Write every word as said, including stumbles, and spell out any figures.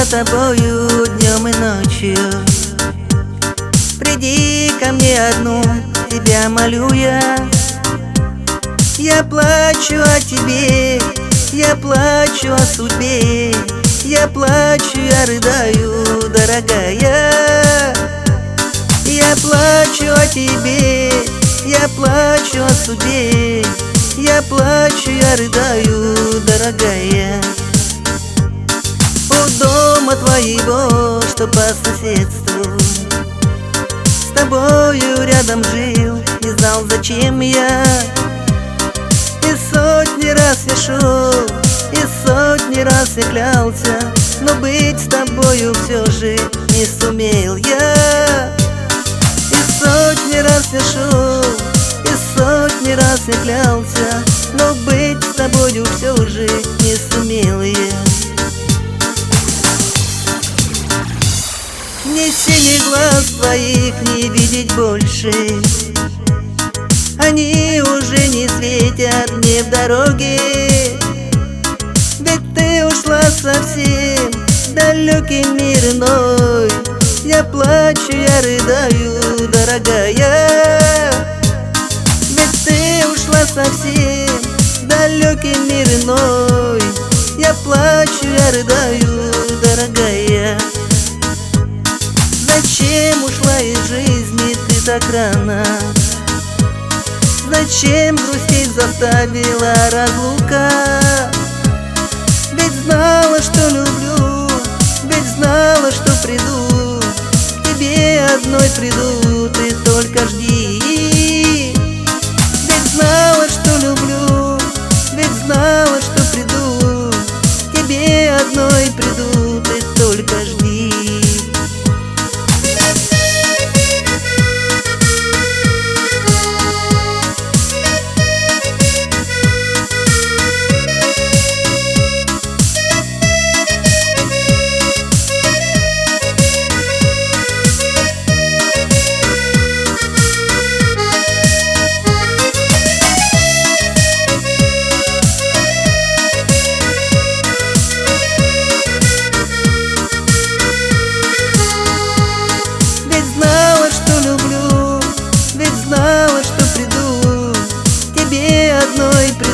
тобою днем и ночью. Приди ко мне одну, тебя молю я. Я плачу о тебе, я плачу о судьбе, я плачу, я рыдаю, дорогая. Я плачу о тебе, я плачу о судьбе, я плачу, я рыдаю, дорогая. У дома твоего, что по соседству, с тобою рядом жил, не знал, зачем я. И сотни раз я шел, и сотни раз я клялся, но быть с тобою все же не сумел я. И сотни раз я шел, и сотни раз я клялся, но быть с тобою все же не сумел я. Мне синих глаз твоих не видеть больше, они уже не светят мне в дороге. Ведь ты ушла совсем в далекий мир иной. Я плачу, я рыдаю, дорогая. Ведь ты ушла совсем в далекий мир иной. Я плачу, я рыдаю, дорогая. Зачем ушла из жизни ты так рано? Зачем грустить заставила разлука? Ведь знала, что люблю, ведь знала, что приду, к тебе одной приду, ты только жди. Ведь знала, что люблю, ведь знала, что приду, к тебе одной приду, ты только жди. Знала, что приду, к тебе одной приду.